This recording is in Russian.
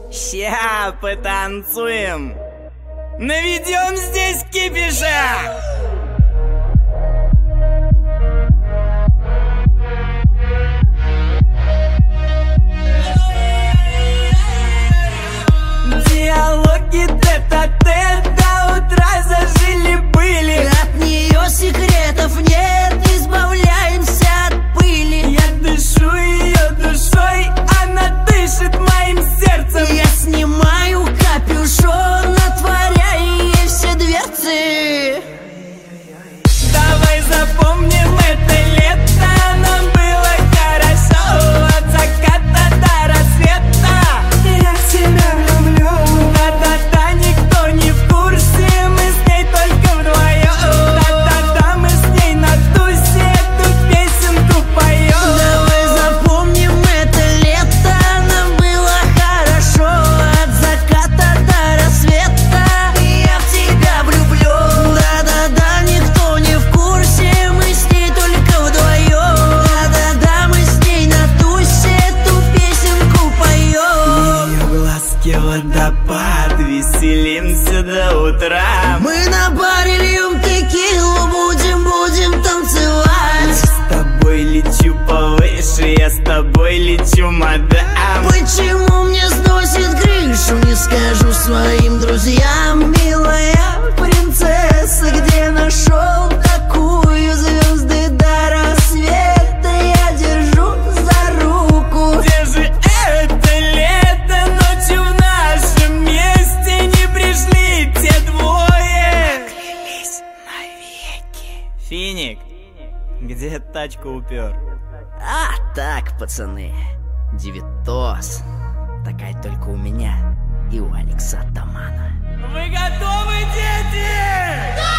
Ща потанцуем, наведем здесь кипиша. Диалоги тет-а-тет до утра зажили-были. От нее секретов нет, избавляемся от пыли. Я дышу ее душой, она дышит моим сердцем. Я снимаю капюшон, отворяя ей все дверцы. Давай запомним это лето, нам было хорошо. От заката до рассвета я тебя люблю. Да-да-да, никто не в курсе, мы с ней только вдвоем. Да-да-да, мы с ней на тусе эту песенку поем. Давай запомним это лето, нам было хорошо. От заката до рассвета я в тебя влюблю. Да-да-да, никто не в курсе, мы с ней только вдвоем. Да-да-да, мы с ней на тусе эту песенку поем. Ее глазки водопад, веселимся до утра. Мы на баре льем текилу, будем танцевать. С тобой лечу повыше, я с тобой лечу, мадам. Почему мне сносит крышу, не скажу своим друзьям. Милая принцесса, где нашел такую? Звезды до рассвета я держу за руку. Где же это лето? Ночью в нашем месте не пришли те двое. Поклялись навеки. Финик, где тачку упер? А так, пацаны, девятос. Такая только у меня и у Алекса Атамана. Вы готовы, дети?